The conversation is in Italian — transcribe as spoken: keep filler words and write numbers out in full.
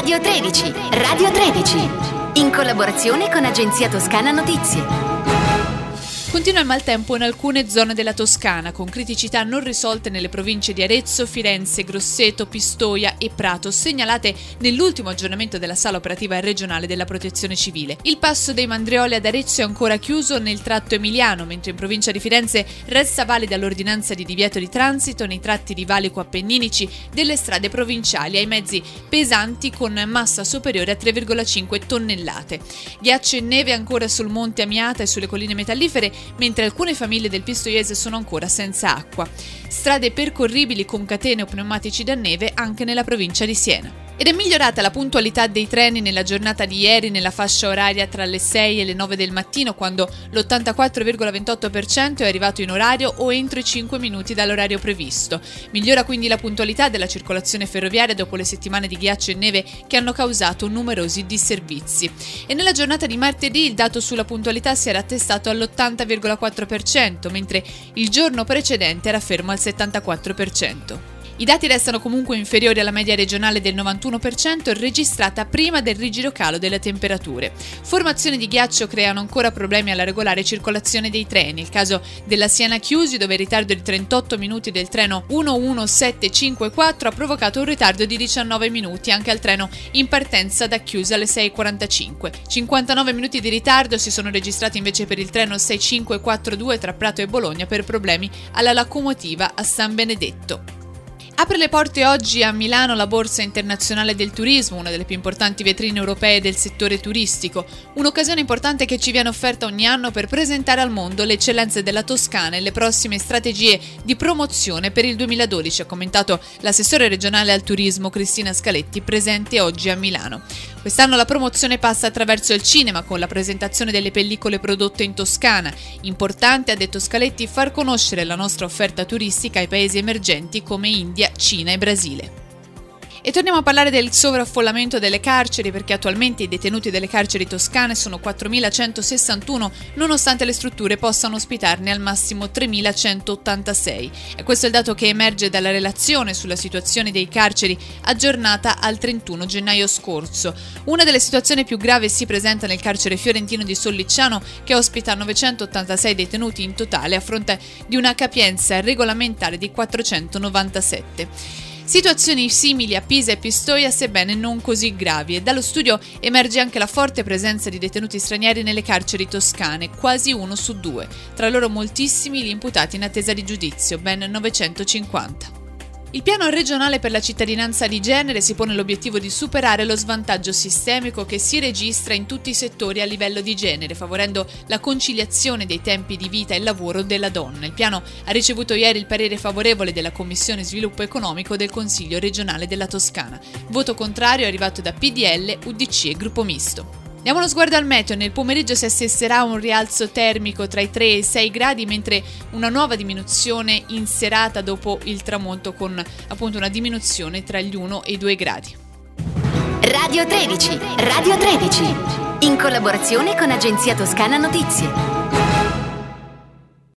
Radio tredici, Radio tredici, in collaborazione con Agenzia Toscana Notizie. Continua il maltempo in alcune zone della Toscana, con criticità non risolte nelle province di Arezzo, Firenze, Grosseto, Pistoia e Prato, segnalate nell'ultimo aggiornamento della Sala Operativa Regionale della Protezione Civile. Il passo dei Mandrioli ad Arezzo è ancora chiuso nel tratto emiliano, mentre in provincia di Firenze resta valida l'ordinanza di divieto di transito nei tratti di valico appenninici delle strade provinciali ai mezzi pesanti con massa superiore a tre virgola cinque tonnellate. Ghiaccio e neve ancora sul Monte Amiata e sulle colline metallifere, mentre alcune famiglie del Pistoiese sono ancora senza acqua. Strade percorribili con catene o pneumatici da neve anche nella provincia di Siena. Ed è migliorata la puntualità dei treni nella giornata di ieri nella fascia oraria tra le sei e le nove del mattino, quando l'ottantaquattro virgola ventotto per cento è arrivato in orario o entro i cinque minuti dall'orario previsto. Migliora quindi la puntualità della circolazione ferroviaria dopo le settimane di ghiaccio e neve che hanno causato numerosi disservizi. E nella giornata di martedì il dato sulla puntualità si era attestato all'ottanta virgola quattro per cento, mentre il giorno precedente era fermo al settantaquattro per cento. I dati restano comunque inferiori alla media regionale del novantuno per cento registrata prima del rigido calo delle temperature. Formazioni di ghiaccio creano ancora problemi alla regolare circolazione dei treni. Il caso della Siena-Chiusi, dove il ritardo di trentotto minuti del treno uno uno sette cinque quattro ha provocato un ritardo di diciannove minuti anche al treno in partenza da Chiusi alle sei e quarantacinque. cinquantanove minuti di ritardo si sono registrati invece per il treno sei cinque quattro due tra Prato e Bologna per problemi alla locomotiva a San Benedetto. Apre le porte oggi a Milano la Borsa Internazionale del Turismo, una delle più importanti vetrine europee del settore turistico, un'occasione importante che ci viene offerta ogni anno per presentare al mondo le eccellenze della Toscana e le prossime strategie di promozione per il duemiladodici, ha commentato l'assessore regionale al turismo Cristina Scaletti, presente oggi a Milano. Quest'anno la promozione passa attraverso il cinema con la presentazione delle pellicole prodotte in Toscana. Importante, ha detto Scaletti, far conoscere la nostra offerta turistica ai paesi emergenti come India, Cina e Brasile. E torniamo a parlare del sovraffollamento delle carceri, perché attualmente i detenuti delle carceri toscane sono quattromilacentosessantuno, nonostante le strutture possano ospitarne al massimo tremilacentottantasei. E questo è il dato che emerge dalla relazione sulla situazione dei carceri aggiornata al trentuno gennaio scorso. Una delle situazioni più gravi si presenta nel carcere fiorentino di Sollicciano, che ospita novecentottantasei detenuti in totale a fronte di una capienza regolamentare di quattrocentonovantasette. Situazioni simili a Pisa e Pistoia, sebbene non così gravi, e dallo studio emerge anche la forte presenza di detenuti stranieri nelle carceri toscane, quasi uno su due, tra loro moltissimi gli imputati in attesa di giudizio, ben novecentocinquanta. Il piano regionale per la cittadinanza di genere si pone l'obiettivo di superare lo svantaggio sistemico che si registra in tutti i settori a livello di genere, favorendo la conciliazione dei tempi di vita e lavoro della donna. Il piano ha ricevuto ieri il parere favorevole della Commissione Sviluppo Economico del Consiglio regionale della Toscana. Voto contrario è arrivato da P D L, U D C e Gruppo Misto. Diamo uno sguardo al meteo. Nel pomeriggio si assesserà un rialzo termico tra i tre e i sei gradi, mentre una nuova diminuzione in serata dopo il tramonto, con appunto una diminuzione tra gli uno e i due gradi. Radio tredici, Radio tredici, in collaborazione con Agenzia Toscana Notizie.